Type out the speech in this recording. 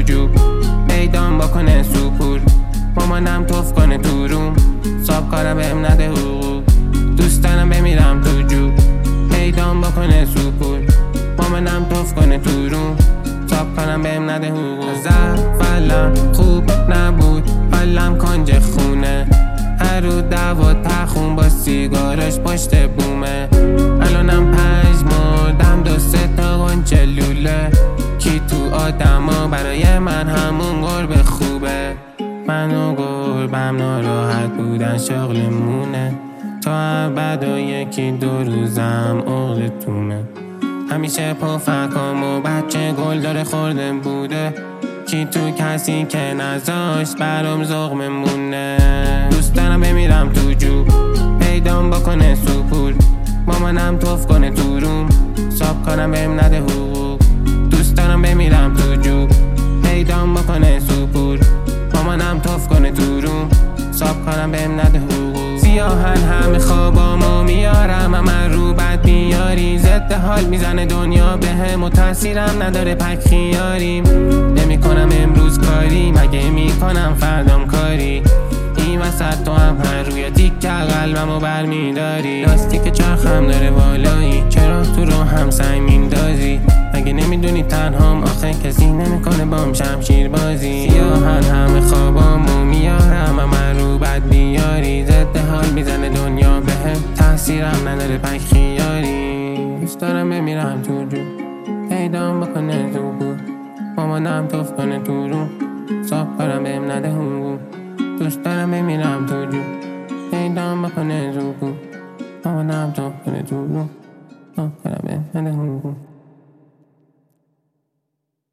جوب، پیدام بکنه سوپور، مامانم توف کنه تو روم، صاحب کارم بهم نده حقوق، دوست دارم بمیرم تو جوب، پیدام بکنه سوپور، مامانم توف کنه تو روم، صاحب کارم بهم نده حقوق. زفلم خوب نبود، حالم کنج خونه، هر رو دعوا تخون با سیگارش پشت بومه، الانم 5 مردم 2-3 تا غنچه لوله، کی تو آدما برای من همون گربه خوبه، من و گربم ناراحت بودن شغلمونه، تا ابد و 1-2 روزم عقدتونه، همیشه پفکام و بچه گل داره خورده بوده، کی تو کسی که نذاشت برام ذوق مونه، دوست دارم بمیرم تو جوب، پیدام بکنه سوپور، مامانم توف کنه تو روم، صاحب کارم بهم نده حقوق، دوست دارم بمیرم تو جوب، پیدام بکنه سوپور، مامانم توف کنه تو روم، صاحب کارم بهم نده حقوق. سیاهن همه خوابامو میارم، من رو بد بیاری، ضد حال میزنه دنیا بهم و تاثیرم نداره پک خیاریم، نمیکنم امروز کاری مگه میکنم فردام کاری، این وسط تو هم هر روی تیک قلبمو برمیداری، لاستیک چرخم داره بالایی، چرا تو رو هم سعی میندازی، مگه نمیدونی تنهام آخه کسی نمیکنه بام شمشیر بازی، سیاهن همه خوابامو میارم، من رو بد بیاری، ضد حال میزنه دنیا بهم تاثیرم نداره پک خیاری، دوست دارم بمیرم تو جو، پیدام بکنه زوبور، مامانم توف کنه تو روم، صاحب کارم بهم نده حقوق، دوست دارم بمیرم تو جو، پیدام بکنه زوبور، مامانم توف کنه تو روم، صاحب کارم بهم نده حقوق.